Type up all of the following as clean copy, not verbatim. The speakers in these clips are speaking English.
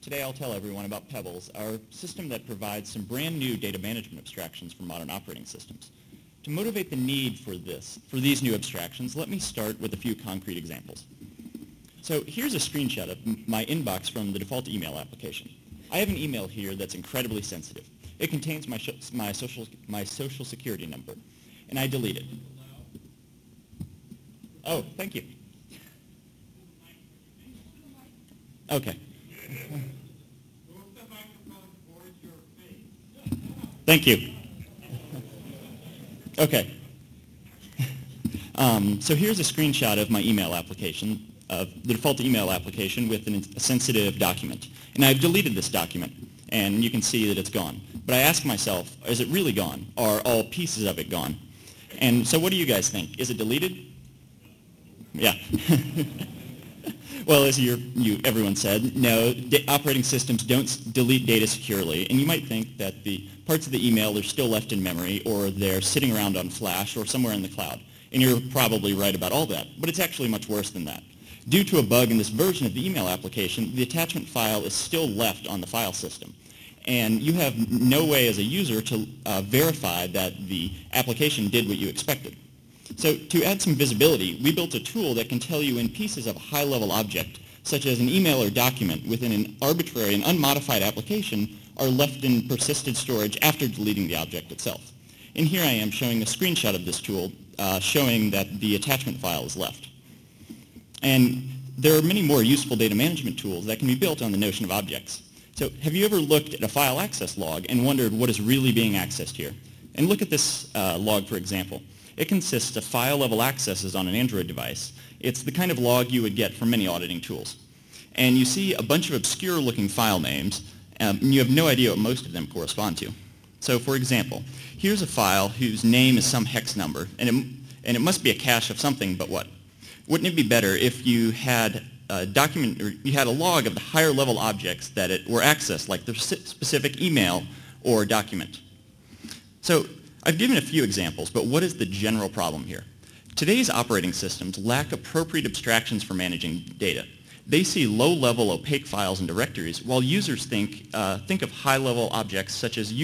Today I'll tell everyone about Pebbles, our system that provides some brand new data management abstractions for modern operating systems. To motivate the need for these new abstractions, let me start with a few concrete examples. So here's a screenshot of my inbox from the default email application. I have an email here that's incredibly sensitive. It contains my social security number, and I delete it. Oh, thank you. Okay. Thank you. Okay. So here's a screenshot of my email application, of the default email application with a sensitive document. And I've deleted this document, and you can see that it's gone. But I ask myself, is it really gone? Are all pieces of it gone? And so what do you guys think? Is it deleted? Yeah. Well, as everyone said, no, operating systems don't delete data securely, and you might think that the parts of the email are still left in memory, or they're sitting around on flash, or somewhere in the cloud. And you're probably right about all that, but it's actually much worse than that. Due to a bug in this version of the email application, the attachment file is still left on the file system. And you have no way as a user to verify that the application did what you expected. So to add some visibility, we built a tool that can tell you in pieces of a high-level object, such as an email or document within an arbitrary and unmodified application, are left in persisted storage after deleting the object itself. And here I am showing a screenshot of this tool showing that the attachment file is left. And there are many more useful data management tools that can be built on the notion of objects. So have you ever looked at a file access log and wondered what is really being accessed here? And look at this log, for example. It consists of file-level accesses on an Android device. It's the kind of log you would get from many auditing tools. And you see a bunch of obscure-looking file names, and you have no idea what most of them correspond to. So, for example, here's a file whose name is some hex number, and it must be a cache of something, but what? Wouldn't it be better if you had a document, or you had a log of the higher-level objects that were accessed, like the specific email or document? So, I've given a few examples, but what is the general problem here? Today's operating systems lack appropriate abstractions for managing data. They see low-level opaque files and directories, while users think of high-level objects such as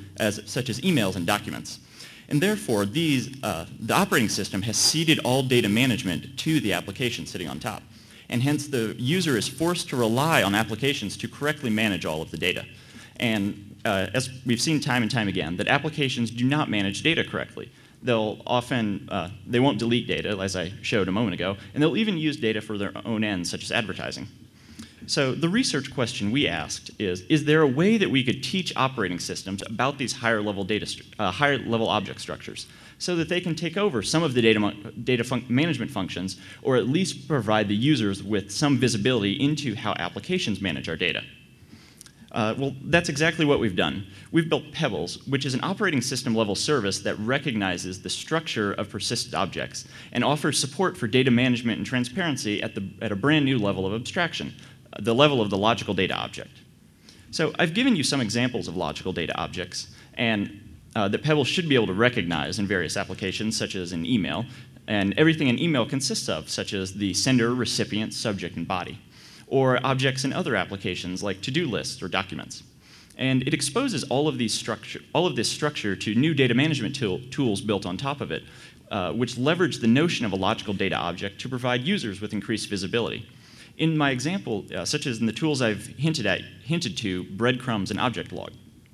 emails and documents. And therefore, the operating system has ceded all data management to the application sitting on top. And hence, the user is forced to rely on applications to correctly manage all of the data. And as we've seen time and time again, that applications do not manage data correctly. They'll often, they won't delete data, as I showed a moment ago, and they'll even use data for their own ends, such as advertising. So the research question we asked is there a way that we could teach operating systems about these higher-level higher-level object structures so that they can take over some of the data management functions, or at least provide the users with some visibility into how applications manage our data? Well, that's exactly what we've done. We've built Pebbles, which is an operating system level service that recognizes the structure of persistent objects and offers support for data management and transparency at a brand new level of abstraction, the level of the logical data object. So I've given you some examples of logical data objects and that Pebbles should be able to recognize in various applications, such as in email, and everything an email consists of, such as the sender, recipient, subject, and body, or objects in other applications like to-do lists or documents. And it exposes all of this structure to new data management tools built on top of it, which leverage the notion of a logical data object to provide users with increased visibility. In my example, such as in the tools I've hinted to, breadcrumbs and object log.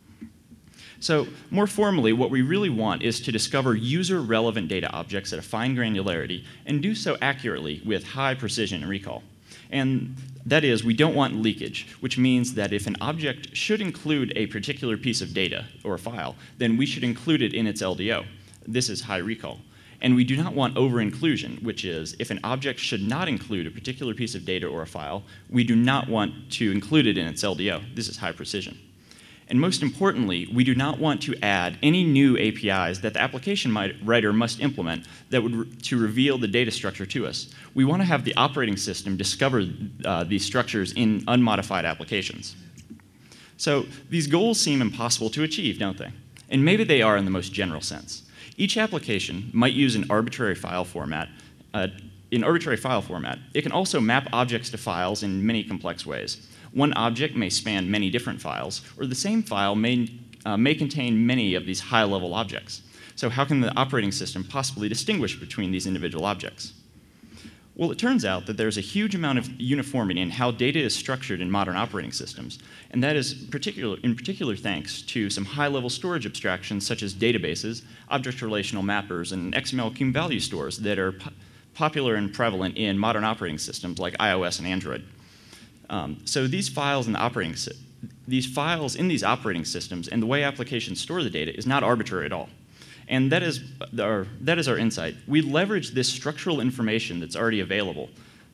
So more formally, what we really want is to discover user-relevant data objects at a fine granularity and do so accurately with high precision and recall. And that is, we don't want leakage, which means that if an object should include a particular piece of data or a file, then we should include it in its LDO. This is high recall. And we do not want over-inclusion, which is, if an object should not include a particular piece of data or a file, we do not want to include it in its LDO. This is high precision. And most importantly, we do not want to add any new APIs that the application writer must implement that would to reveal the data structure to us. We want to have the operating system discover these structures in unmodified applications. So these goals seem impossible to achieve, don't they? And maybe they are in the most general sense. Each application might use an arbitrary file format. It can also map objects to files in many complex ways. One object may span many different files, or the same file may contain many of these high-level objects. So how can the operating system possibly distinguish between these individual objects? Well, it turns out that there's a huge amount of uniformity in how data is structured in modern operating systems, and that is in particular thanks to some high-level storage abstractions such as databases, object relational mappers, and XML key value stores that are popular and prevalent in modern operating systems like iOS and Android. So these files in these operating systems and the way applications store the data is not arbitrary at all. And that is our insight. We leverage this structural information that's already available,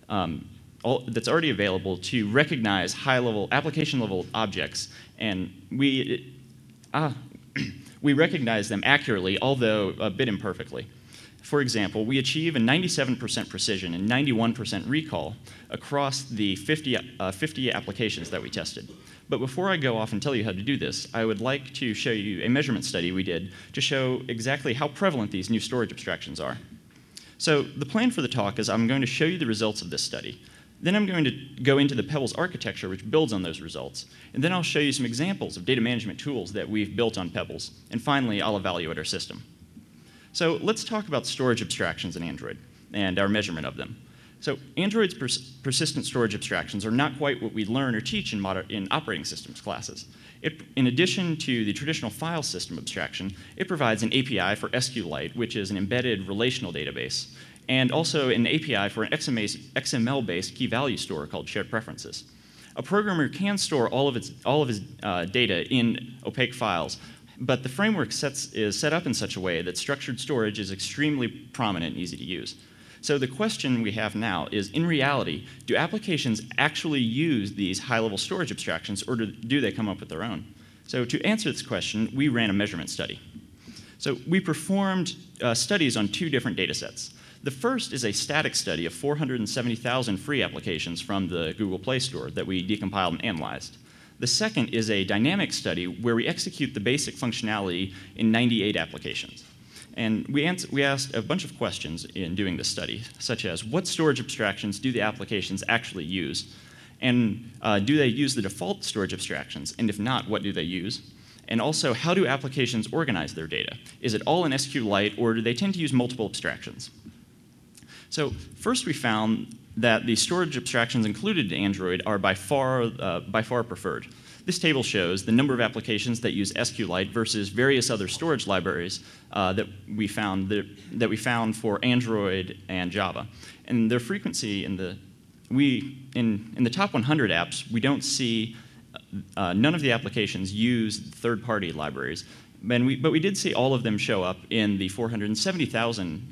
to recognize high-level, application-level objects, and we recognize them accurately, although a bit imperfectly. For example, we achieve a 97% precision and 91% recall across the 50 applications that we tested. But before I go off and tell you how to do this, I would like to show you a measurement study we did to show exactly how prevalent these new storage abstractions are. So the plan for the talk is I'm going to show you the results of this study. Then I'm going to go into the Pebbles architecture, which builds on those results. And then I'll show you some examples of data management tools that we've built on Pebbles. And finally, I'll evaluate our system. So let's talk about storage abstractions in Android and our measurement of them. So Android's persistent storage abstractions are not quite what we learn or teach in operating systems classes. In addition to the traditional file system abstraction, it provides an API for SQLite, which is an embedded relational database, and also an API for an XML-based key value store called shared preferences. A programmer can store all of his data in opaque files, but the framework is set up in such a way that structured storage is extremely prominent and easy to use. So the question we have now is, in reality, do applications actually use these high-level storage abstractions, or do they come up with their own? So to answer this question, we ran a measurement study. So we performed studies on two different data sets. The first is a static study of 470,000 free applications from the Google Play Store that we decompiled and analyzed. The second is a dynamic study where we execute the basic functionality in 98 applications. And we asked a bunch of questions in doing this study, such as what storage abstractions do the applications actually use? And do they use the default storage abstractions? And if not, what do they use? And also, how do applications organize their data? Is it all in SQLite, or do they tend to use multiple abstractions? So first we found that the storage abstractions included in Android are by far preferred. This table shows the number of applications that use SQLite versus various other storage libraries that we found for Android and Java. And their frequency in the top 100 apps, we don't see none of the applications use third-party libraries. But we did see all of them show up in the 470,000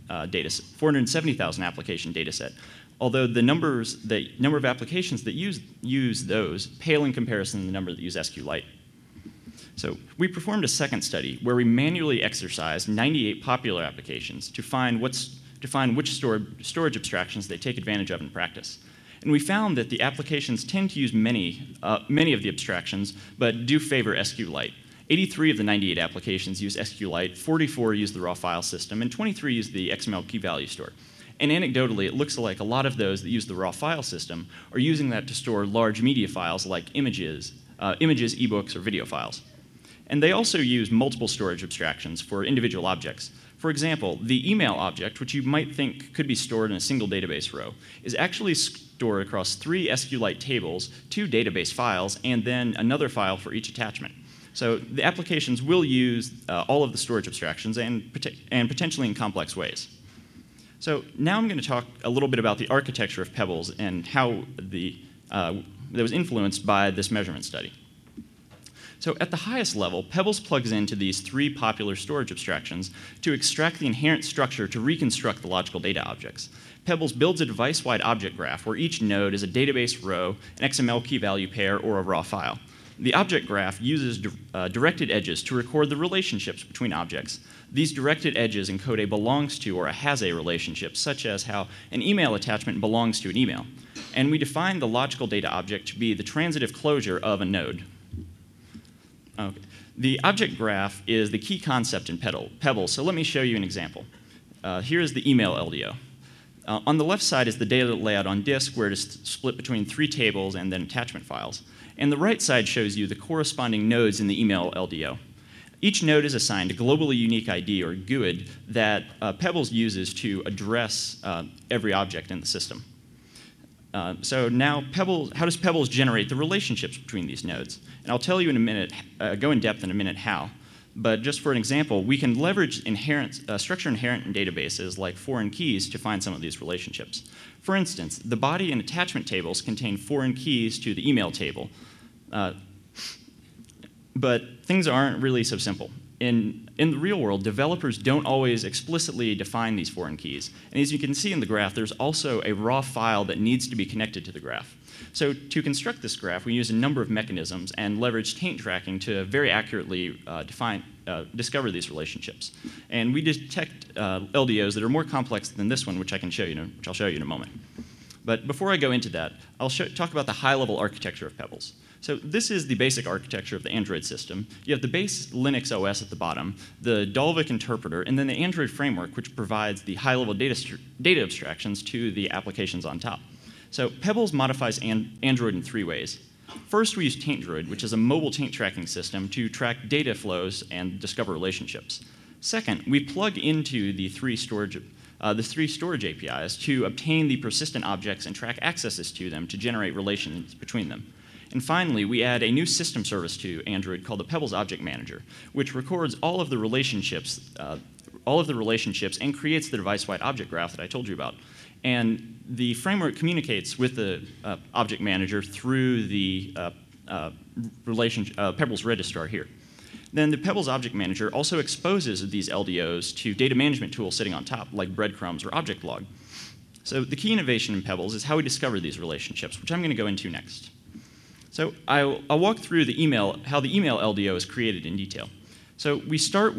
application data set. Although the number of applications that use those pale in comparison to the number that use SQLite. So we performed a second study where we manually exercised 98 popular applications to find which storage abstractions they take advantage of in practice. And we found that the applications tend to use many of the abstractions, but do favor SQLite. 83 of the 98 applications use SQLite, 44 use the raw file system, and 23 use the XML key value store. And anecdotally, it looks like a lot of those that use the raw file system are using that to store large media files like images, ebooks, or video files. And they also use multiple storage abstractions for individual objects. For example, the email object, which you might think could be stored in a single database row, is actually stored across 3 SQLite tables, 2 database files, and then another file for each attachment. So the applications will use all of the storage abstractions and potentially in complex ways. So now I'm going to talk a little bit about the architecture of Pebbles and how that was influenced by this measurement study. So at the highest level, Pebbles plugs into these 3 popular storage abstractions to extract the inherent structure to reconstruct the logical data objects. Pebbles builds a device-wide object graph where each node is a database row, an XML key value pair, or a raw file. The object graph uses directed edges to record the relationships between objects. These directed edges encode a belongs to or a has a relationship, such as how an email attachment belongs to an email. And we define the logical data object to be the transitive closure of a node. Okay. The object graph is the key concept in Pebbles, so let me show you an example. Here is the email LDO. On the left side is the data layout on disk, where it is split between 3 tables and then attachment files. And the right side shows you the corresponding nodes in the email LDO. Each node is assigned a globally unique ID, or GUID, that Pebbles uses to address every object in the system. So now, how does Pebbles generate the relationships between these nodes? And I'll tell you in a minute, go in depth in a minute how. But just for an example, we can leverage structure inherent in databases like foreign keys to find some of these relationships. For instance, the body and attachment tables contain foreign keys to the email table. But things aren't really so simple. In the real world, developers don't always explicitly define these foreign keys. And as you can see in the graph, there's also a raw file that needs to be connected to the graph. So to construct this graph, we use a number of mechanisms and leverage taint tracking to very accurately discover these relationships. And we detect LDOs that are more complex than this one, which I'll show you in a moment. But before I go into that, I'll talk about the high-level architecture of Pebbles. So this is the basic architecture of the Android system. You have the base Linux OS at the bottom, the Dalvik interpreter, and then the Android framework, which provides the high-level data abstractions to the applications on top. So Pebbles modifies Android in 3 ways. First, we use TaintDroid, which is a mobile taint tracking system to track data flows and discover relationships. Second, we plug into the three storage APIs to obtain the persistent objects and track accesses to them to generate relations between them. And finally, we add a new system service to Android called the Pebbles Object Manager, which records all of the relationships and creates the device-wide object graph that I told you about. And the framework communicates with the Object Manager through the Pebbles registrar here. Then the Pebbles Object Manager also exposes these LDOs to data management tools sitting on top, like Breadcrumbs or Object Log. So the key innovation in Pebbles is how we discover these relationships, which I'm going to go into next. So I'll walk through how the email LDO is created in detail. So we start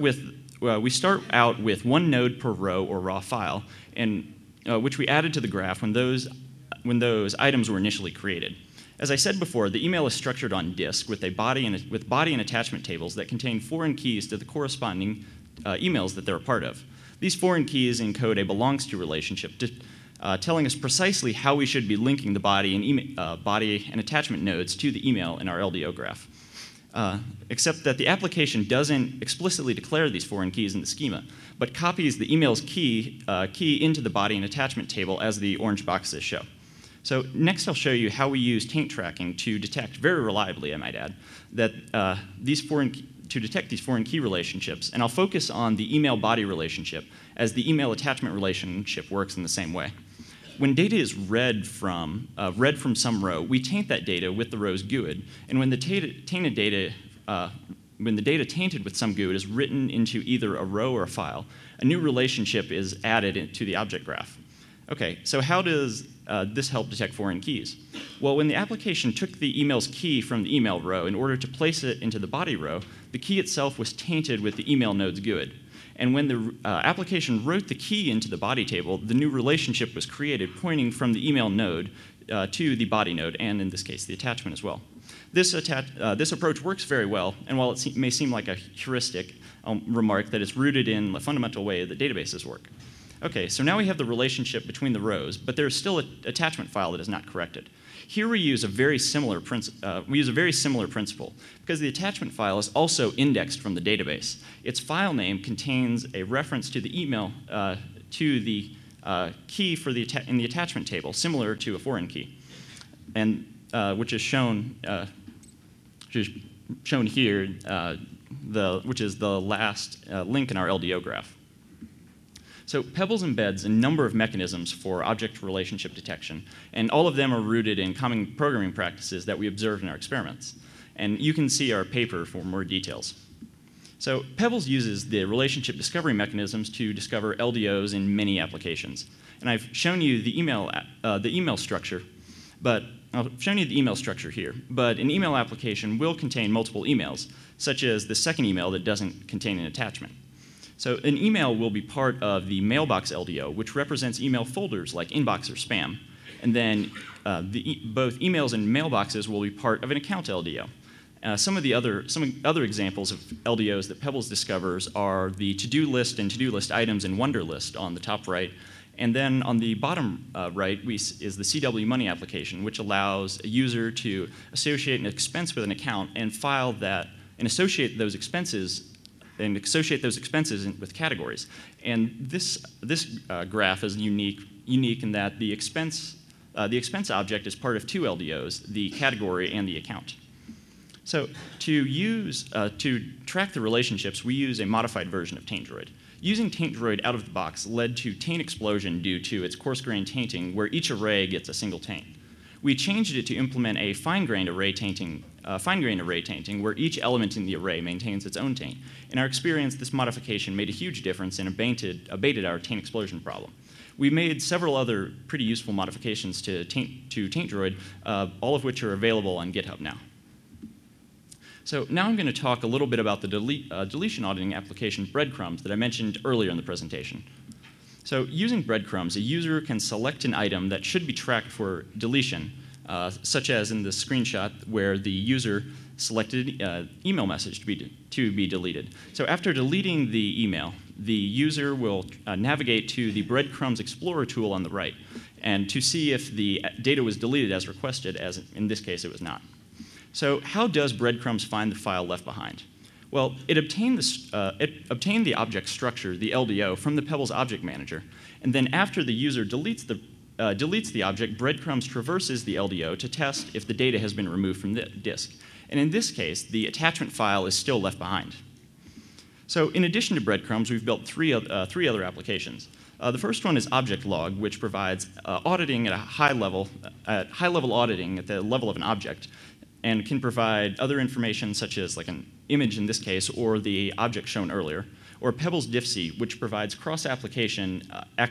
out with one node per row or raw file, and which we added to the graph when those items were initially created. As I said before, the email is structured on disk with body and attachment tables that contain foreign keys to the corresponding emails that they're a part of. These foreign keys encode a belongs to relationship, telling us precisely how we should be linking the body and attachment nodes to the email in our LDO graph. Except that the application doesn't explicitly declare these foreign keys in the schema, but copies the email's key into the body and attachment table as the orange boxes show. So next I'll show you how we use taint tracking to detect, very reliably I might add, that to detect these foreign key relationships, and I'll focus on the email body relationship, as the email attachment relationship works in the same way. When data is read from some row, we taint that data with the row's GUID, and when the data tainted with some GUID is written into either a row or a file, a new relationship is added to the object graph. Okay, so how does this help detect foreign keys? Well, when the application took the email's key from the email row in order to place it into the body row, the key itself was tainted with the email node's GUID. And when the application wrote the key into the body table, the new relationship was created pointing from the email node to the body node, and in this case, the attachment as well. This approach works very well, and while it may seem like a heuristic, I'll remark that it's rooted in the fundamental way that databases work. Okay, so now we have the relationship between the rows, but there's still an attachment file that is not corrected. Here we use a very similar principle because the attachment file is also indexed from the database. Its file name contains a reference to the email to the key in the attachment table, similar to a foreign key, and which is shown here, which is the last link in our LDO graph. So Pebbles embeds a number of mechanisms for object relationship detection, and all of them are rooted in common programming practices that we observed in our experiments. And you can see our paper for more details. So Pebbles uses the relationship discovery mechanisms to discover LDOs in many applications. And I've shown you the email structure, but I've shown you the email structure here. But an email application will contain multiple emails, such as the second email that doesn't contain an attachment. So an email will be part of the mailbox LDO, which represents email folders like inbox or spam. And then both emails and mailboxes will be part of an account LDO. Some other examples of LDOs that Pebbles discovers are the to-do list and to-do list items in Wunderlist on the top right, And then on the bottom right is the CW Money application, which allows a user to associate an expense with an account and file that and associate those expenses with categories. And this graph is unique in that the expense object is part of two LDOs, the category and the account. So to track the relationships, we use a modified version of TaintDroid. Using TaintDroid out of the box led to taint explosion due to its coarse-grained tainting, where each array gets a single taint. We changed it to implement a fine-grained array tainting, where each element in the array maintains its own taint. In our experience, this modification made a huge difference and abated our taint explosion problem. We made several other pretty useful modifications to TaintDroid, all of which are available on GitHub now. So now I'm going to talk a little bit about the deletion auditing application Breadcrumbs that I mentioned earlier in the presentation. So using Breadcrumbs, a user can select an item that should be tracked for deletion, such as in the screenshot where the user selected email message to be deleted. So after deleting the email, the user will navigate to the Breadcrumbs Explorer tool on the right and to see if the data was deleted as requested, as in this case it was not. So how does Breadcrumbs find the file left behind? Well, it obtained the object structure, the LDO, from the Pebbles Object Manager, and then after the user deletes the object, Breadcrumbs traverses the LDO to test if the data has been removed from the disk. And in this case, the attachment file is still left behind. So in addition to Breadcrumbs, we've built three other applications. The first one is Object Log, which provides auditing at a high-level auditing at the level of an object, and can provide other information such as like an image in this case, or the object shown earlier, or Pebbles diffc, which provides cross-application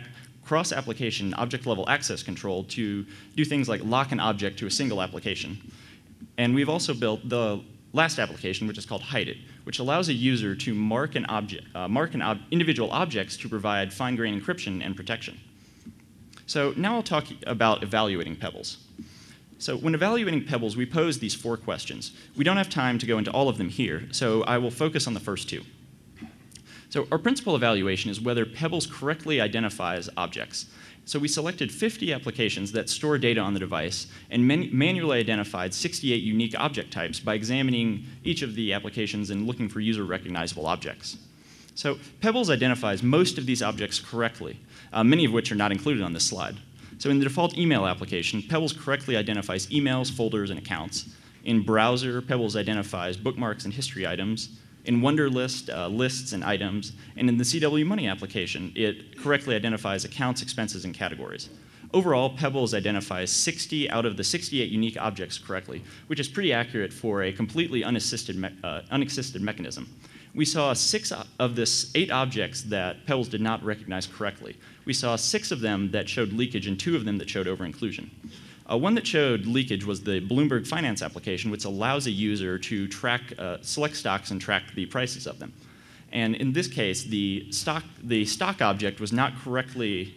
object-level access control to do things like lock an object to a single application. And we've also built the last application, which is called HideIt, which allows a user to mark individual objects to provide fine-grained encryption and protection. So now I'll talk about evaluating Pebbles. So when evaluating Pebbles, we pose these 4 questions. We don't have time to go into all of them here, so I will focus on the first 2. So our principal evaluation is whether Pebbles correctly identifies objects. So we selected 50 applications that store data on the device and manually identified 68 unique object types by examining each of the applications and looking for user-recognizable objects. So Pebbles identifies most of these objects correctly, many of which are not included on this slide. So in the default email application, Pebbles correctly identifies emails, folders, and accounts. In browser, Pebbles identifies bookmarks and history items. In Wunderlist, lists and items. And in the CW Money application, it correctly identifies accounts, expenses, and categories. Overall, Pebbles identifies 60 out of the 68 unique objects correctly, which is pretty accurate for a completely unassisted mechanism. We saw 6 of the 8 objects that Pebbles did not recognize correctly. We saw 6 of them that showed leakage and 2 of them that showed over-inclusion. One that showed leakage was the Bloomberg Finance application, which allows a user to select stocks and track the prices of them. And in this case, the stock object was not correctly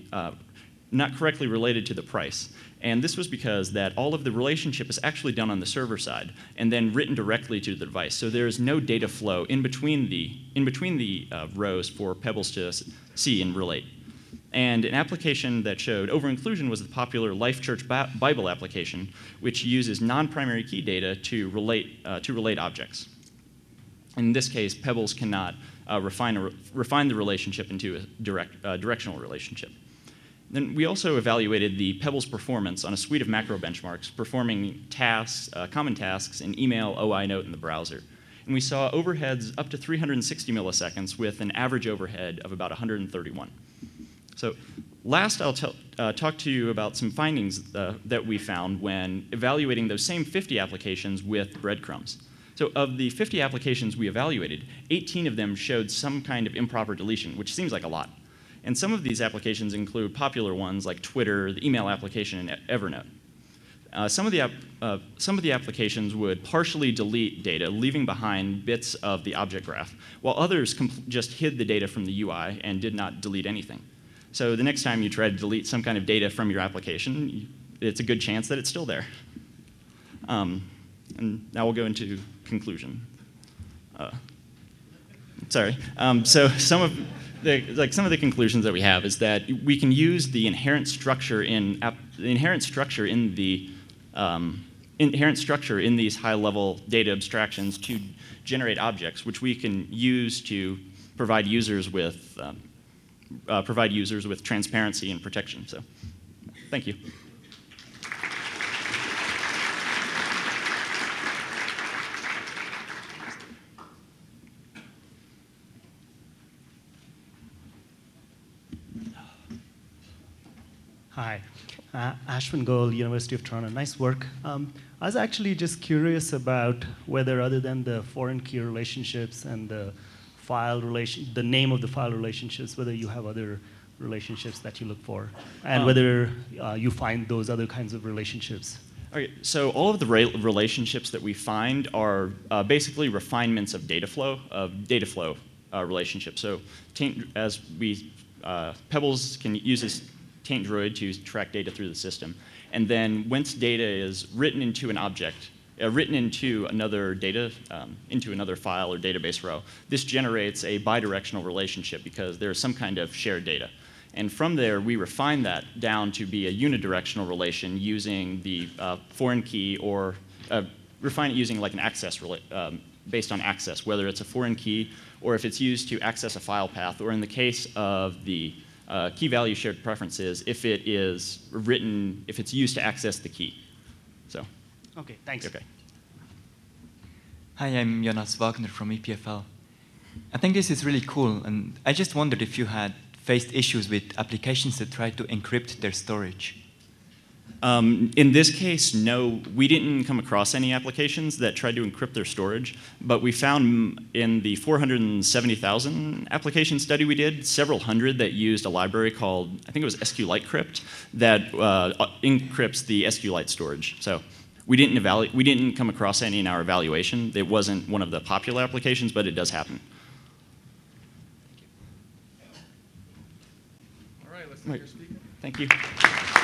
related to the price. And this was because that all of the relationship is actually done on the server side and then written directly to the device. So there is no data flow in between the rows for Pebbles to see and relate. And an application that showed over-inclusion was the popular Life Church Bible application, which uses non-primary key data to relate objects. In this case, Pebbles cannot refine the relationship into a directional relationship. Then we also evaluated the Pebbles performance on a suite of macro benchmarks, performing tasks, common tasks in email, OI Note, and the browser. And we saw overheads up to 360 milliseconds with an average overhead of about 131. So last, I'll talk to you about some findings that we found when evaluating those same 50 applications with Breadcrumbs. So of the 50 applications we evaluated, 18 of them showed some kind of improper deletion, which seems like a lot. And some of these applications include popular ones like Twitter, the email application, and Evernote. Some of the applications would partially delete data, leaving behind bits of the object graph, while others just hid the data from the UI and did not delete anything. So the next time you try to delete some kind of data from your application, it's a good chance that it's still there. And now we'll go into conclusion. sorry. So some of the conclusions that we have is that we can use the inherent structure in these high-level data abstractions to generate objects, which we can use to provide users with transparency and protection. So, thank you. Hi, Ashwin Goel, University of Toronto. Nice work. I was actually just curious about whether, other than the foreign key relationships and the name of the file relationships, whether you have other relationships that you look for, and whether you find those other kinds of relationships. Okay, so all of the relationships that we find are basically refinements of data flow relationships. So Pebbles can use this taint droid to track data through the system. And then once data is written into an object, written into another file or database row, this generates a bidirectional relationship because there's some kind of shared data. And from there, we refine that down to be a unidirectional relation using the foreign key, or refine it using like an access based on access, whether it's a foreign key or if it's used to access a file path, or in the case of the key value shared preferences, if it's used to access the key. So. Okay, thanks. Okay. Hi, I'm Jonas Wagner from EPFL. I think this is really cool, and I just wondered if you had faced issues with applications that try to encrypt their storage. In this case, no, we didn't come across any applications that tried to encrypt their storage, but we found in the 470,000 application study we did, several hundred that used a library called, I think it was SQLite Crypt, that encrypts the SQLite storage. So we didn't come across any in our evaluation. It wasn't one of the popular applications, but it does happen. All right, let's take your speaker. Thank you.